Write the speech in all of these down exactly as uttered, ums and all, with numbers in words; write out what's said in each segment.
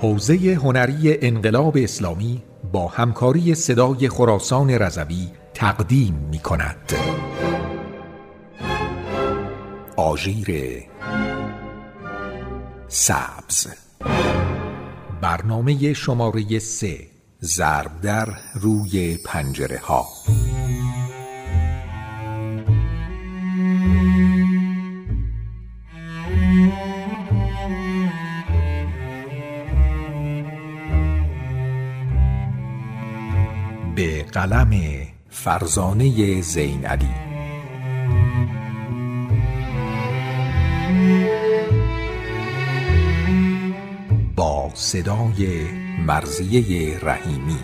حوزه هنری انقلاب اسلامی با همکاری صدای خراسان رضوی تقدیم می کند. آژیر سبز، برنامه شماره سه، ضرب در روی پنجره ها. به قلم فرزانه زینعلی، با صدای مرضیه رحیمی.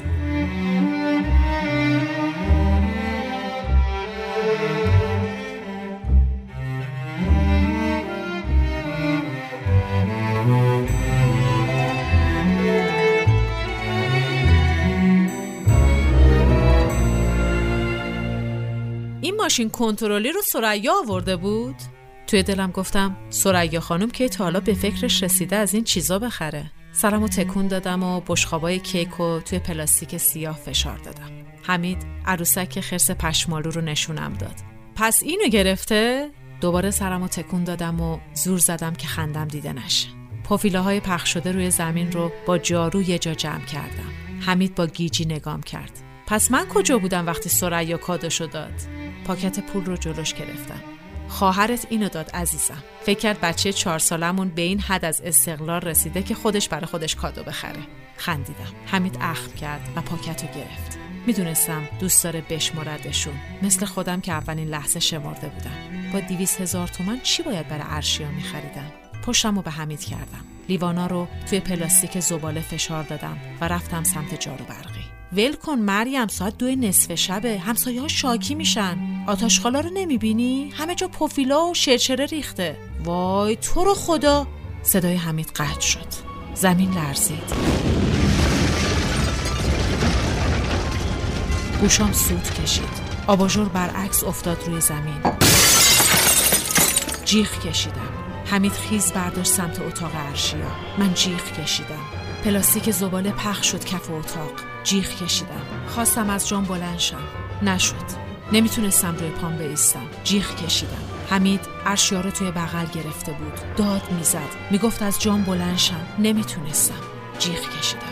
این ماشین کنترلی رو ثریا آورده بود؟ توی دلم گفتم ثریا خانم که تا حالا به فکرش رسیده از این چیزا بخره. سرمو تکون دادم و بشقابای کیکو توی پلاستیک سیاه فشار دادم. حمید عروسک خرس پشمالو رو نشونم داد. پس اینو گرفته؟ دوباره سرمو تکون دادم و زور زدم که خندم دیده نشه. پافیلاهای پخش شده روی زمین رو با جارو یه جا جمع کردم. حمید با گیجی نگام کرد. پس من کجا بودم وقتی ثریا کادوشو داد؟ پاکت پول رو جلوش گرفتم. خواهرت اینو داد عزیزم. فکر کرد بچه چهار سالمون به این حد از استقلال رسیده که خودش برای خودش کادو بخره. خندیدم. حمید اخم کرد و پاکت رو گرفت. میدونستم دوست داره بشمردشون، مثل خودم که اولین لحظه شمرده بودم. با دویست هزار تومان چی باید برای ارشیا میخریدم؟ پشتم رو به حمید کردم. لیوانا رو توی پلاستیک زباله فشار دادم و رفتم سمت جارو برقی. ول کن مریم، ساعت دو نصف شبه، همسایه ها شاکی میشن. آتشخالا رو نمیبینی؟ همه جا پوفیلا و شرچره ریخته. وای تو رو خدا. صدای حمید قطع شد. زمین لرزید. گوشام سوت کشید. آباژور برعکس افتاد روی زمین. جیغ کشیدم. حمید خیز برداشت سمت اتاق ارشیا. من جیغ کشیدم. پلاستیک زباله پخش شد کف اتاق. جیغ کشیدم. خواستم از جام بلند شم. نشد. نمیتونستم روی پام بایستم. جیغ کشیدم. حمید ارشیا رو توی بغل گرفته بود. داد میزد. میگفت از جام بلند شم. نمیتونستم. جیغ کشیدم.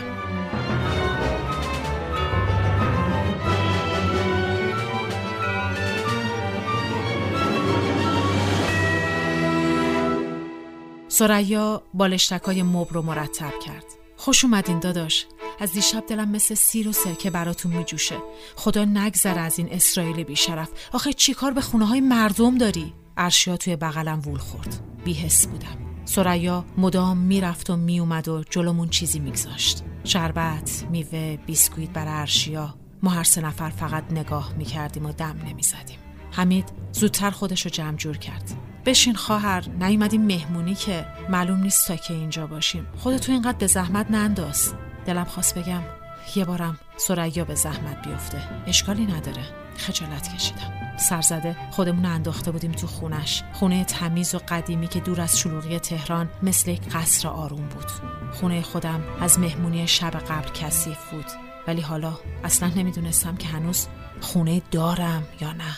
ثریا بالشتکای مبل رو مرتب کرد. خوش اومدین داداش. از دیشب دلم مثل سیر و سرکه براتون می جوشه. خدا نگذره از این اسرائیل بیشرف. آخه چی کار به خونه های مردم داری؟ ارشیا توی بغلم وول خورد. بی‌حس بودم. ثریا مدام میرفت و می اومد و جلومون چیزی میگذاشت. شربت، میوه، بیسکویت برای ارشیا. ما هر سه نفر فقط نگاه میکردیم و دم نمیزدیم. حمید زودتر خودشو جمع جور کرد. بشین خواهر، نیومدیم مهمونی که معلوم نیست تا که اینجا باشیم. خودتو اینقدر به زحمت ننداز. دلم خواست بگم یه بارم ثریا به زحمت بیفته، اشکالی نداره. خجالت کشیدم. سرزده خودمون انداخته بودیم تو خونش. خونه تمیز و قدیمی که دور از شلوغی تهران مثل یک قصر آروم بود. خونه خودم از مهمونی شب قبل کثیف بود، ولی حالا اصلا نمیدونستم که هنوز خونه دارم یا نه.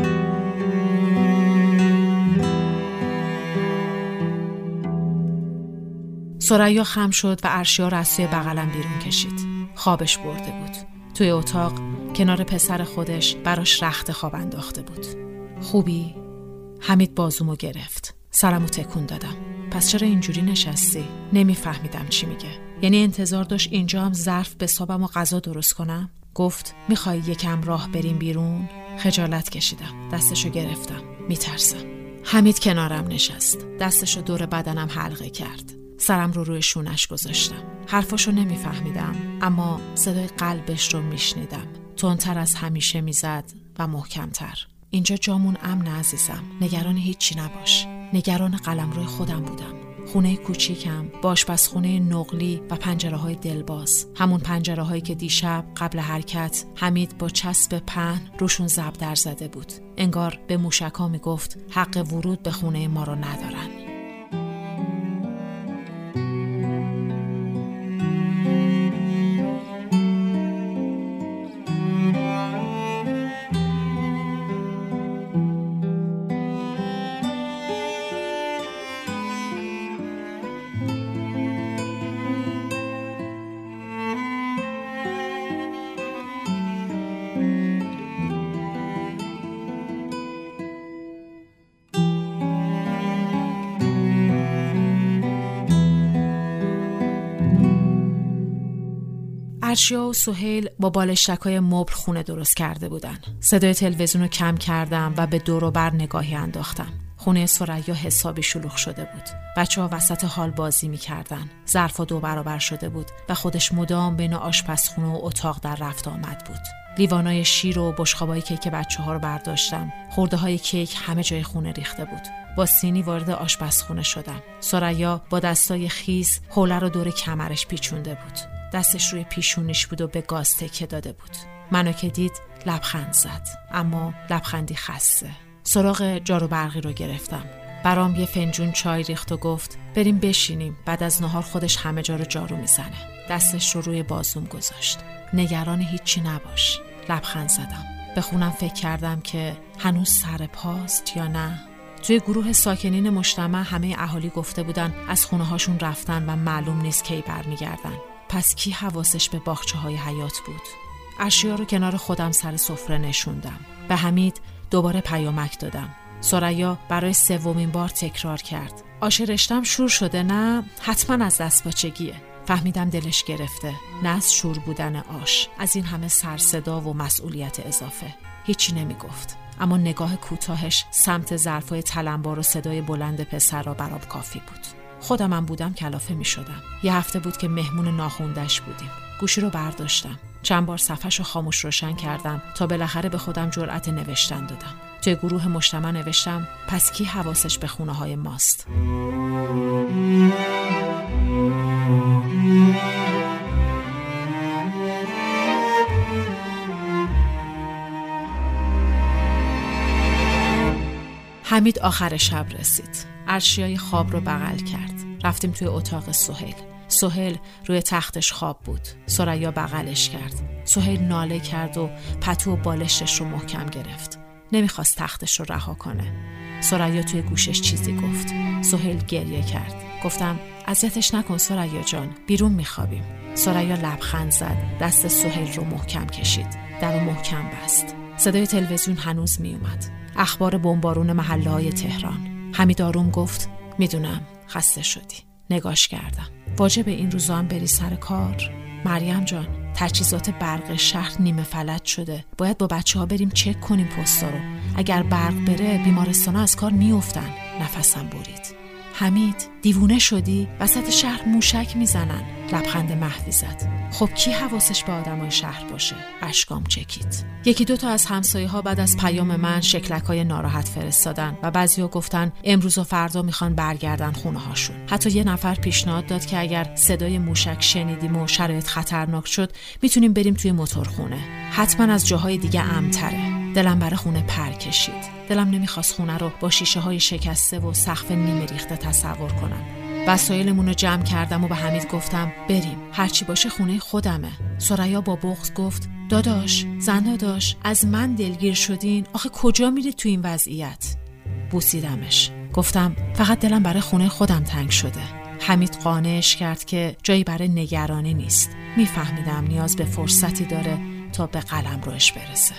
ثریا خم شد و ارشیا رو از توی بغلم بیرون کشید. خوابش برده بود. توی اتاق کنار پسر خودش براش رخت خواب انداخته بود. خوبی؟ حمید بازومو گرفت. سرمو تکون دادم. پس چرا اینجوری نشستی؟ نمیفهمیدم چی میگه. یعنی انتظار داشت اینجا هم ظرف بسابم و غذا درست کنم؟ گفت میخوای یکم راه بریم بیرون؟ خجالت کشیدم. دستشو گرفتم. میترسم. حمید کنارم نشست. دستشو دور بدنم حلقه کرد. سرم رو روی شونش گذاشتم. حرفاشو نمیفهمیدم، اما صدای قلبش رو میشنیدم. تندتر از همیشه میزد و محکمتر. اینجا جامون امن عزیزم. نگران هیچی نباش. نگران قلمروی خودم بودم. خونه کوچیکم با آشپزخونه نقلی و پنجره‌های دلباز. همون پنجره‌هایی که دیشب قبل حرکت حمید با چسب پهن روشون ضرب در زده بود. انگار به موشک‌ها میگفت حق ورود به خونه ما رو ندارن. ارشیا و سهیل با بالشتک‌های مبل خونه درست کرده بودن. صدای تلویزیون رو کم کردم و به دور و بر نگاهی انداختم. خونه ثریا حسابی شلوغ شده بود. بچه‌ها وسط حال بازی می‌کردن. ظرفا دو برابر شده بود و خودش مدام بین آشپزخونه و اتاق در رفت آمد بود. لیوانای شیر و بشقابای کیک بچه‌ها رو برداشتم. خورده‌های کیک همه جای خونه ریخته بود. با سینی وارد آشپزخونه شدم. ثریا با دستای خیس حوله رو دور کمرش پیچونده بود. دستش روی پیشونیش بود و به گاز تکیه داده بود. منو که دید لبخند زد، اما لبخندی خسته. سراغ جارو برقی رو گرفتم. برام یه فنجون چای ریخت و گفت بریم بشینیم، بعد از نهار خودش همه جا رو جارو میزنه. دستش رو روی بازوم گذاشت. نگران هیچی نباش. لبخند زدم. به خونم فکر کردم که هنوز سر پاست یا نه. توی گروه ساکنین مجتمع همه اهالی گفته بودن از خونه هاشون رفتن و معلوم نیست کی برمیگردن. پس کی حواسش به باغچه های حیات بود؟ اشیا رو کنار خودم سر سفره نشوندم. به حمید دوباره پیامک دادم. ثریا برای سومین بار تکرار کرد. آش رشتم شور شده نه؟ حتما از دستپاچگیه. فهمیدم دلش گرفته. نه از شور بودن آش، از این همه سر صدا و مسئولیت اضافه. هیچی نمی گفت، اما نگاه کوتاهش سمت ظرفای تلمبار و صدای بلند پسر را برام کافی بود. خودم هم بودم کلافه می شدم. یه هفته بود که مهمون ناخوندش بودیم. گوشی رو برداشتم. چند بار صفحش رو خاموش روشن کردم تا بالاخره به خودم جرأت نوشتن دادم. توی گروه مجتمع نوشتم پس کی حواسش به خونه های ماست؟ حمید آخر شب رسید. ارشیای خواب رو بغل کرد. رفتیم توی اتاق سهیل. سهیل روی تختش خواب بود. ثریا بغلش کرد. سهیل ناله کرد و پتو و بالشش رو محکم گرفت. نمیخواست تختش رو رها کنه. ثریا توی گوشش چیزی گفت. سهیل گریه کرد. گفتم اذیتش نکن ثریا جان، بیرون میخوابیم. ثریا لبخند زد. دست سهیل رو محکم کشید. در رو محکم بست. صدای تلویزیون هنوز میومد. اخبار بمبارون محله‌های تهران. حمید آروم گفت میدونم خسته شدی. نگاش کردم. واجبه این روزا هم بری سر کار؟ مریم جان، تجهیزات برق شهر نیمه فلج شده. باید با بچه‌ها بریم چک کنیم پستا رو. اگر برق بره بیمارستانا از کار میافتن. نفسم برید. حمید دیوونه شدی؟ وسط شهر موشک میزنن. لبخند محوی زد. خب کی حواسش به آدمای شهر باشه؟ اشکام چکید. یکی دو تا از همسایه‌ها بعد از پیام من شکلک‌های ناراحت فرستادن و بعضیا گفتن امروز و فردا میخوان برگردن خونه‌هاشون. حتی یه نفر پیشنهاد داد که اگر صدای موشک شنیدیم و شرایط خطرناک شد میتونیم بریم توی موتورخونه. حتما از جاهای دیگه امن‌تره. دلم برای خونه پر کشید. دلم نمیخواست خونه رو با شیشه های شکسته و سقف نیمه ریخته تصور کنم. وسایلمون رو جمع کردم و به حمید گفتم بریم، هرچی باشه خونه خودمه. ثریا با بغض گفت داداش، زن داداش، از من دلگیر شدین؟ آخه کجا میرید تو این وضعیت؟ بوسیدمش. گفتم فقط دلم برای خونه خودم تنگ شده. حمید قانعش کرد که جایی برای نگرانی نیست. میفهمیدم نیاز به فرصتی داره تا به قلمروش برسه.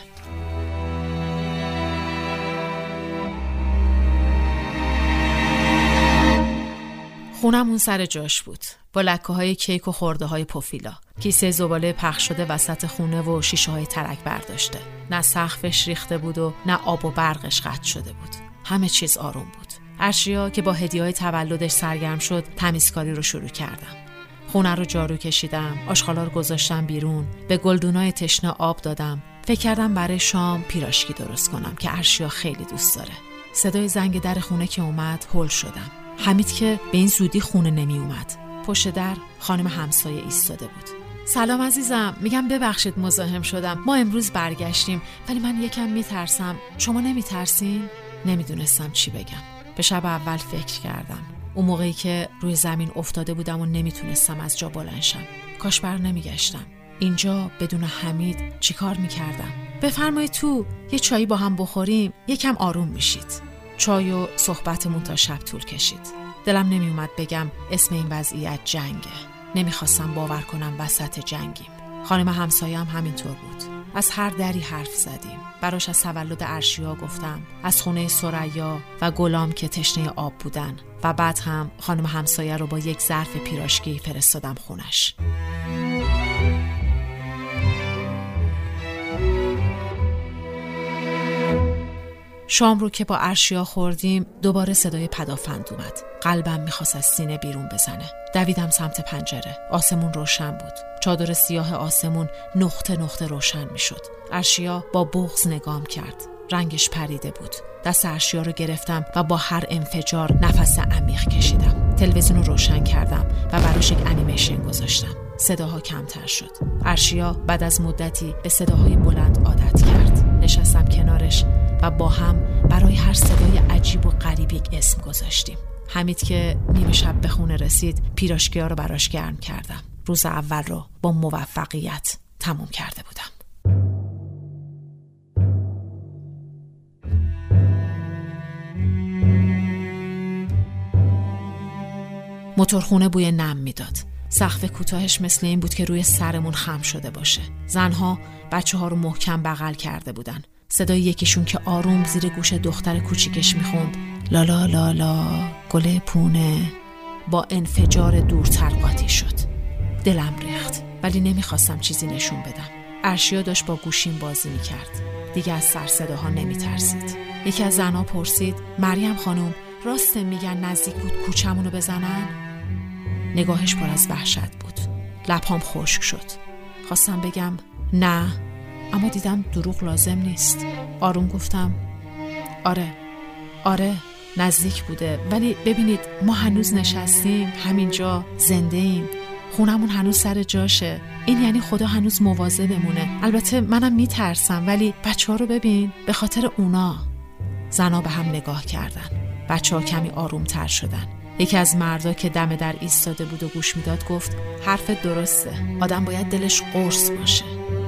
خونمون سر جاش بود، با لکه های کیک و خورده های پوفیلا. کیسه زباله پخش شده وسط خونه و شیشه های ترک برداشته. نه سقفش ریخته بود و نه آب و برقش قطع شده بود. همه چیز آروم بود. ارشیا که با هدیه‌های تولدش سرگرم شد، تمیزکاری رو شروع کردم. خونه رو جارو کشیدم، آشغالا رو گذاشتم بیرون، به گلدونای تشنه آب دادم. فکر کردم برای شام پیراشکی درست کنم که ارشیا خیلی دوست داره. صدای زنگ در خونه که اومد، هول شدم. حمید که به این زودی خونه نمی اومد. پشت در خانم همسایه ایستاده بود. سلام عزیزم، میگم ببخشید مزاحم شدم. ما امروز برگشتیم ولی من یکم میترسم. شما نمیترسین؟ نمیدونستم چی بگم. به شب اول فکر کردم. اون موقعی که روی زمین افتاده بودم و نمیتونستم از جا بلند شم. کاش بر نمیگشتم. اینجا بدون حمید چیکار میکردم؟ بفرمایید تو، یه چایی با هم بخوریم، یکم آروم میشید. چای و صحبتمون تا شب طول کشید. دلم نمی اومد بگم اسم این وضعیت جنگه. نمیخواستم باور کنم وسط جنگیم. خانم همسایه هم همینطور بود. از هر دری حرف زدیم. براش از تولد ارشیا گفتم، از خونه ثریا و گلام که تشنه آب بودن و بعد هم خانم همسایه رو با یک ظرف پیراشکی فرستادم خونش. شام رو که با ارشیا خوردیم دوباره صدای پدافند اومد. قلبم میخواست از سینه بیرون بزنه. دویدم سمت پنجره. آسمون روشن بود. چادر سیاه آسمون نقطه نقطه روشن میشد. ارشیا با بغض نگام کرد. رنگش پریده بود. دست ارشیا رو گرفتم و با هر انفجار نفس عمیق کشیدم. تلویزیون رو روشن کردم و براش یک انیمیشن گذاشتم. صداها کمتر شد. ارشیا بعد از مدتی به صداهای بلند عادت کرد. نشستم کنارش و با هم برای هر صدای عجیب و غریب یک اسم گذاشتیم. حمید که نیمه شب به خونه رسید، پیراشکی‌ها رو براش گرم کردم. روز اول رو با موفقیت تموم کرده بودم. موتورخونه بوی نم میداد. سقف کوتاهش مثل این بود که روی سرمون خم شده باشه. زنها بچه ها رو محکم بغل کرده بودن. صدای یکیشون که آروم زیر گوش دختر کوچیکش میخوند لالا لالا گل پونه با انفجار دورتر قاطی شد. دلم ریخت ولی نمیخواستم چیزی نشون بدم. ارشیا داشت با گوشیم بازی میکرد. دیگه از سر صداها نمیترسید. یکی از زنها پرسید مریم خانم راسته میگن نزدیک بود کوچمونو بزنن؟ نگاهش پر از وحشت بود. لبهام خشک شد. خواستم بگم نه، اما دیدم دروغ لازم نیست. آروم گفتم آره آره نزدیک بوده، ولی ببینید ما هنوز نشستیم همینجا، زنده ایم، خونمون هنوز سر جاشه. این یعنی خدا هنوز مواظبمونه. البته منم میترسم، ولی بچه ها رو ببین، به خاطر اونا. زنا به هم نگاه کردن. بچه ها کمی آروم تر شدن. یکی از مردا که دم در ایستاده بود و گوش میداد گفت حرفت درسته، آدم باید دلش قرص باشه.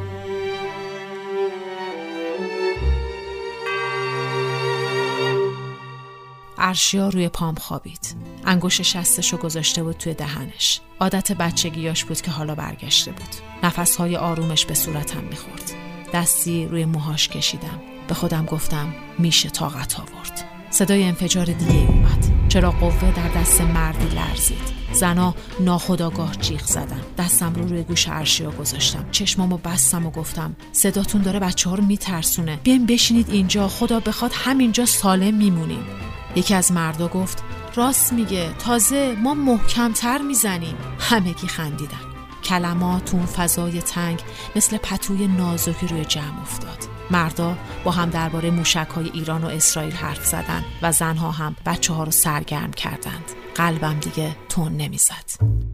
ارشیا روی پام خوابید. انگشت شستشو گذاشته بود توی دهنش. عادت بچگیاش بود که حالا برگشته بود. نفسهای آرومش به صورتم میخورد. دستی روی موهاش کشیدم. به خودم گفتم میشه طاقت آورد. صدای انفجار دیگه اومد. چراغ قوه در دست مردی لرزید. زنا ناخودآگاه جیغ زدن. دستم رو روی گوش ارشیا گذاشتم. چشمامو بستم و گفتم صداتون داره بچه ها رو میترسونه. بیاین بشینید اینجا، خدا بخواد همینجا سالم میمونیم. یکی از مردا گفت راست میگه، تازه ما محکمتر میزنیم. همگی خندیدن. کلمات تو اون فضای تنگ مثل پتوی نازکی روی جمع افتاد. مردا با هم درباره موشک‌های ایران و اسرائیل حرف زدن و زنها هم بچه‌ها رو سرگرم کردند. قلبم دیگه تون نمیزد.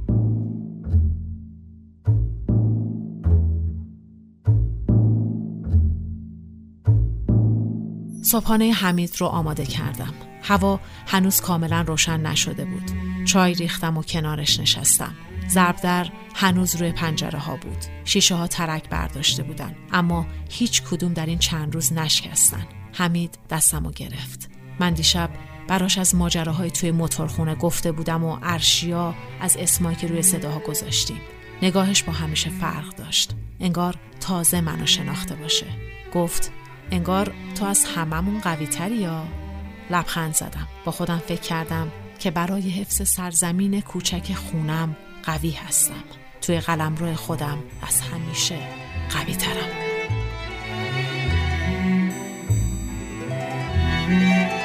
صبحانه حمید رو آماده کردم. هوا هنوز کاملا روشن نشده بود. چای ریختم و کنارش نشستم. ضربدر هنوز روی پنجره ها بود. شیشه ها ترک برداشته بودن، اما هیچ کدوم در این چند روز نشکستن. حمید دستمو گرفت. من دیشب براش از ماجراهای توی موتورخونه گفته بودم و ارشیا از اسمایی که روی صداها گذاشتیم. نگاهش با همیشه فرق داشت. انگار تازه منو شناخته باشه. گفت انگار تو از هممون قوی تری یا؟ لبخند زدم. با خودم فکر کردم که برای حفظ سرزمین کوچک خونم قوی هستم. توی قلمرو خودم از همیشه قوی ترم.